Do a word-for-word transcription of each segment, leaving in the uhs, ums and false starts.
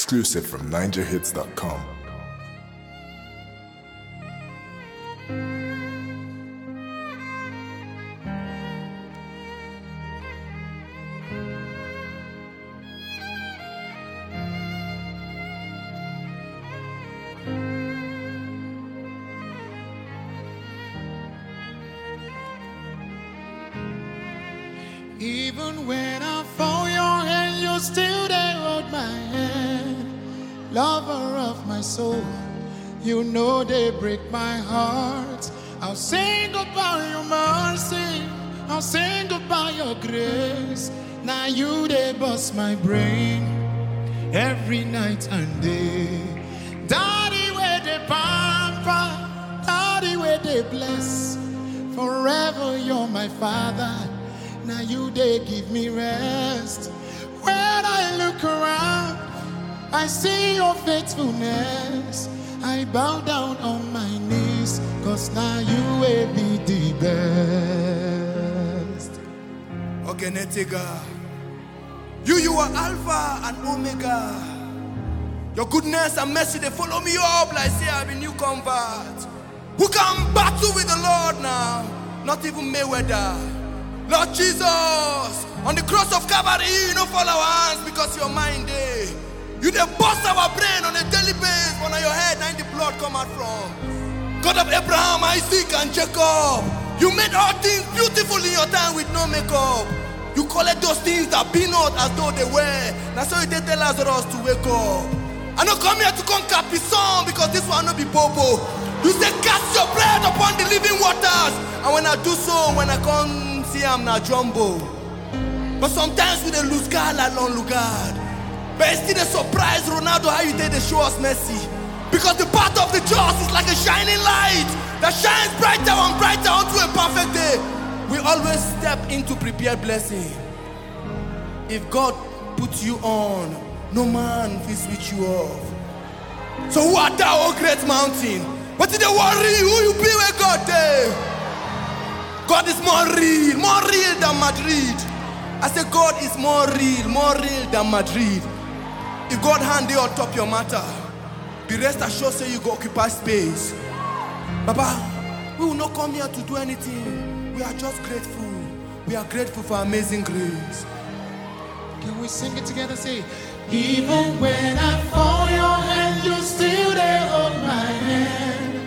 Exclusive from Niger Hits dot com. Even when I fall your hand, you still there hold my hand. Lover of my soul, you know they break my heart. I'll sing about your mercy, I'll sing about your grace. Now you they bust my brain every night and day. Daddy where they pamper, daddy where they bless. Forever you're my father. Now you they give me rest. When I look around, I see your faithfulness. I bow down on my knees, cause now you will be the best. Okay, Netiga. You, you are Alpha and Omega. Your goodness and mercy, they follow me up like say I'm a new convert. Who can battle with the Lord now? Not even Mayweather. Lord Jesus, on the cross of Calvary, you don't fall our hands because you're mine day. You dey bust our brain on a daily basis, but on your head, now the blood come out from. God of Abraham, Isaac, and Jacob, you made all things beautiful in your time with no makeup. You collect those things that be not as though they were. That's why you did tell Lazarus to wake up. I don't come here to come cap his song because this one no be bobo. You say cast your bread upon the living waters, and when I do so, when I come I'm not jumbo. But sometimes we dey lose God like non lugard. But it's still a surprise, Ronaldo, how you did they show us mercy. Because the path of the just is like a shining light that shines brighter and brighter onto a perfect day. We always step into prepared blessing. If God puts you on, no man will switch you off. So who art thou, O great mountain? What did they worry? Who you be with God there? God is more real, more real than Madrid. I say God is more real, more real than Madrid. If God hand you on top your matter, be rest assured say you go occupy space. Baba, we will not come here to do anything. We are just grateful. We are grateful for amazing grace. Can we sing it together? Say, even when I fall your hand, you still there hold my hand.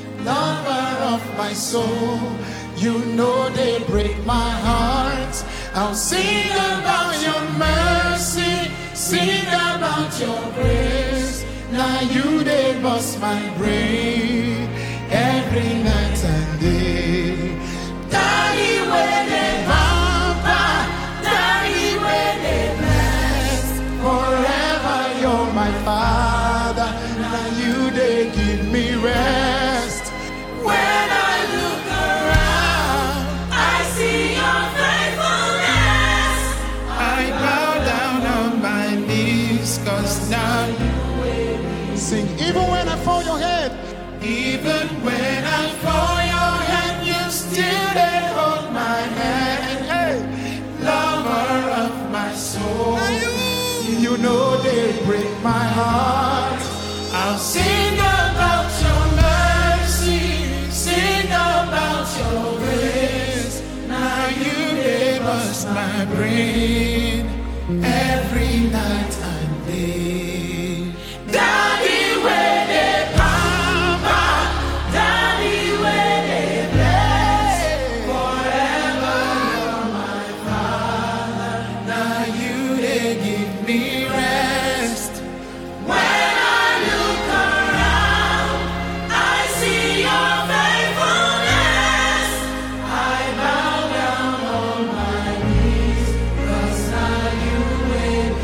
Lover of my soul, you know they break my heart. I'll sing about your mercy, sing about your grace. Now you they bust my brain every night and day. Daddy where they pamper, daddy where they bless. Forever you're my father. Now you they give me rest. When I look around, I see your faithfulness. I bow down on my knees, cause now you will sing. Even when I fall your head, even when I fall your hand, you still there hold my hand. Hey, lover of my soul, you know they break my heart. I'll sing about your mercy, sing about your grace. Now you gave us my brain every night and day. Daddy where they pamper, daddy where they bless. Forever you're my father. Now you they give me rest. When I look around, I see your faithfulness. I bow down on my knees, cause now you will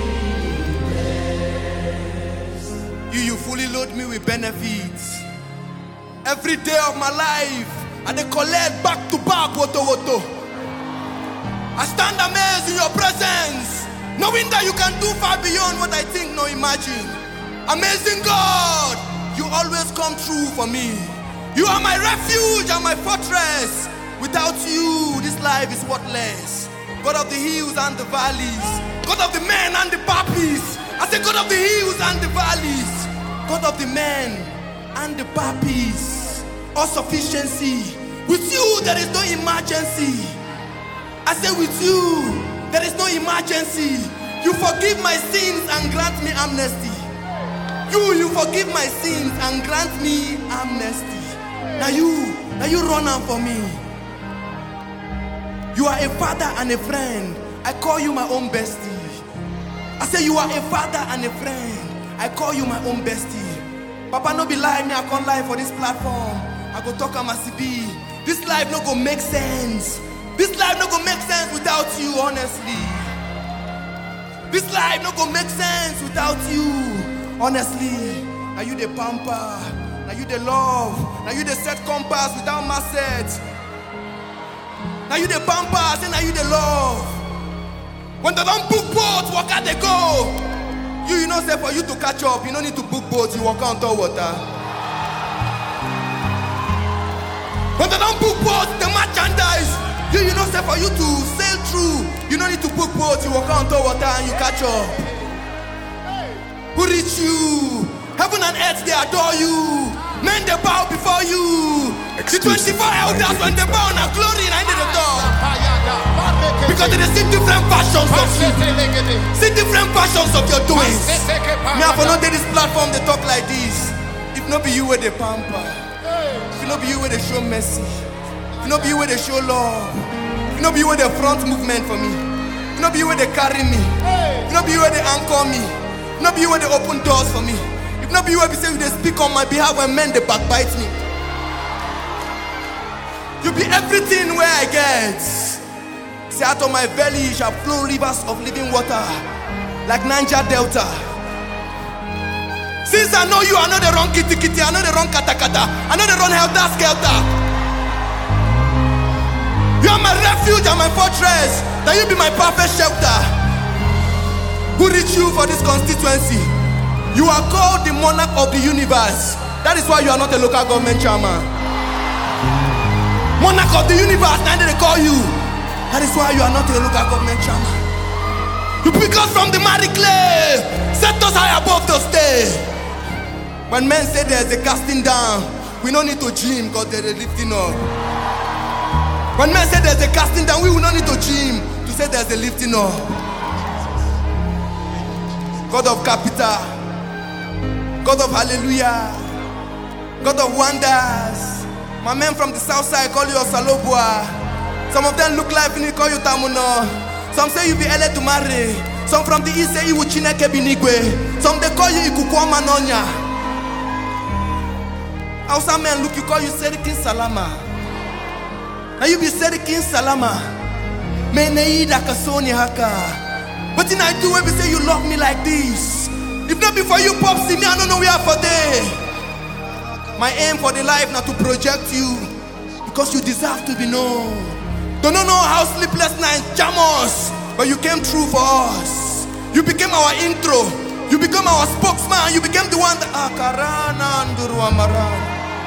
be blessed. You, you fully load me with benefits. Every day of my life, I dey collect back to back, woto woto. I stand amazed in your presence, knowing that you can do far beyond what I think nor imagine. Amazing God, you always come true for me. You are my refuge and my fortress. Without you, this life is worthless. God of the hills and the valleys, God of the men and the puppies, I say, God of the hills and the valleys, God of the men and the puppies, all sufficiency. With you there is no emergency. I say, with you there is no emergency. You forgive my sins and grant me amnesty. You, you forgive my sins and grant me amnesty. Now you, now you run out for me. You are a father and a friend. I call you my own bestie. I say you are a father and a friend. I call you my own bestie. Papa no be lie, me I can't lie for this platform. I go talk am as e be. This life no go make sense. This life no go make sense without you, honestly. This life no go make sense without you, honestly. Now you the pamper, now you the love, now you the set compass without my set. Now you the pamper, I say now you the love. When they don't book boats, walk out they go. You, you know, say for you to catch up, you don't need to book boats, you walk on top water. When they don't book boats, the merchandise, you, you know, say for you to sail through, you don't need to book boats, you walk on top water and you catch up. Who reach you? Heaven and earth, they adore you. Men, they bow before you. The twenty-four elders, when they bow, now glory and I need the door. Because they see different versions of you. See different versions of your doings. Me, I for not take this platform, they talk like this. If not be you where they pamper. If not be you where they show mercy. If not be you where they show love. If not be you where they front movement for me. If not be you where they carry me. If not be you where they anchor me. If not be you where they open doors for me. If not be you where they say they speak on my behalf when men they backbite me. You be everything where I get. Say out of my belly shall flow rivers of living water, like Niger Delta. Since I know you, I know the wrong kitty kitty, I know the wrong kata kata, I know the wrong helter skelter. You are my refuge and my fortress, that you be my perfect shelter. Who reach you for this constituency? You are called the monarch of the universe. That is why you are not a local government chairman. Monarch of the universe, now they call you. That is why you are not a local government chairman. You pick us from the mighty clay, set us high above the stage. When men say there's a casting down, we don't need to gym because there's a lifting up. When men say there's a casting down, we will not need to gym to say there's a lifting up. God of capital, God of hallelujah, God of wonders. My men from the south side call you Osalobua. Some of them look like you call you Tamuno. Some say you be Ele to marry. Some from the east say you Chineke Binigwe. Some they call you Ikukwama Nonya. Hausa men look, you call you Serikin Salama. Now you be Serikin Salama. Meneida Kasoni Haka. But in I do when we say you love me like this. If not before you pop see me, I don't know where for day. My aim for the life now to project you, because you deserve to be known. Don't know how sleepless nights jam us, but you came through for us. You became our intro. You became our spokesman. You became the one that Akarana Nduru Amaran.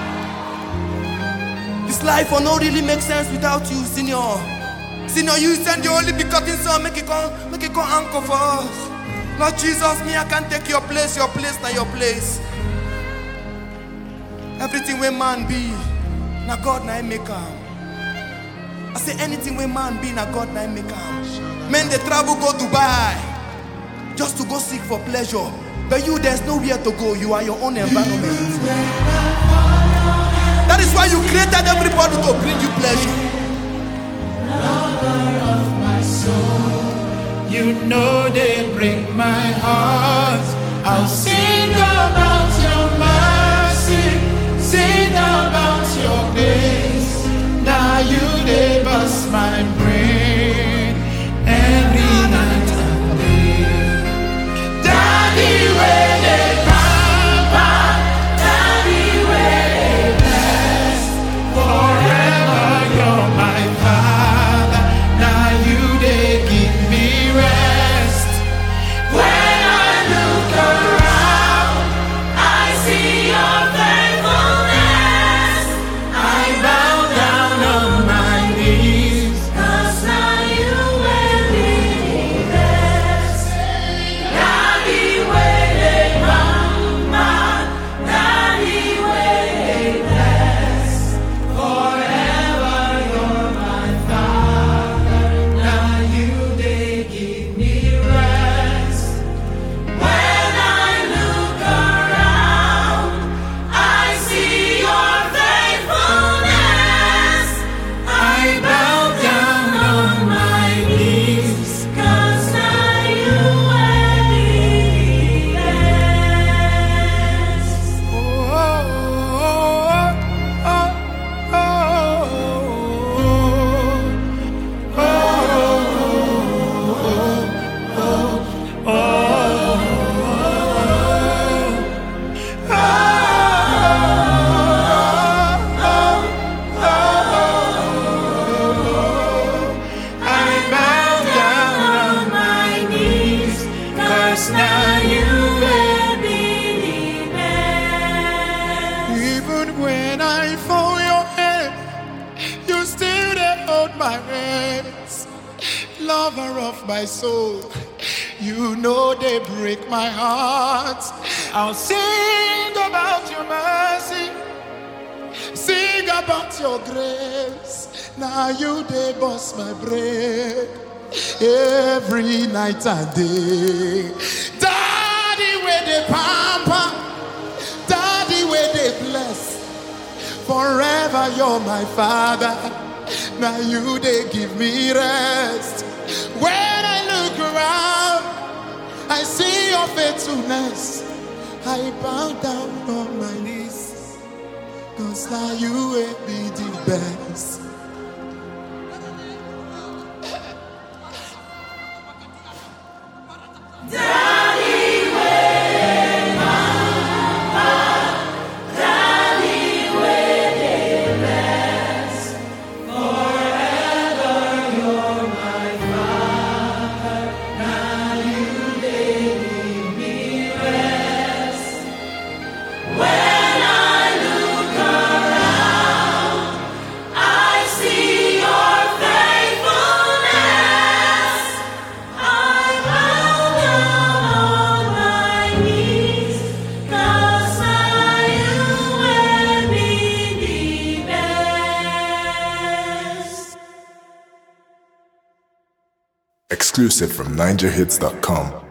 This life will not really make sense without you, Senior. Senior, you send your only begotten son, make it come, make it come anchor for us. Lord Jesus, me I can't take your place, your place, not your place. Everything where man be, na God na make am. I say anything where man be, na God na make am. Men they travel go Dubai just to go seek for pleasure, but you there's nowhere to go. You are your own environment. That is why you created everybody to bring you pleasure. Lover of my soul, you know they break my heart. I'll sing about your mercy. Sing about your grace. Now you they bust my brain every night and day. Daddy, where they pamper, Daddy, where they bless. Forever you're my father. Now you they give me rest. When I look around. lover of my soul. You know they break my heart. I'll sing about your mercy, sing about your grace. Now you they bust my brain every night and day. Daddy where they pamper, daddy where they bless. Forever you're my father. Now you they give me rest. When I look around, I see your faithfulness. I bow down on my knees, 'cause now you will be the best. Exclusive from Niger Hits dot com.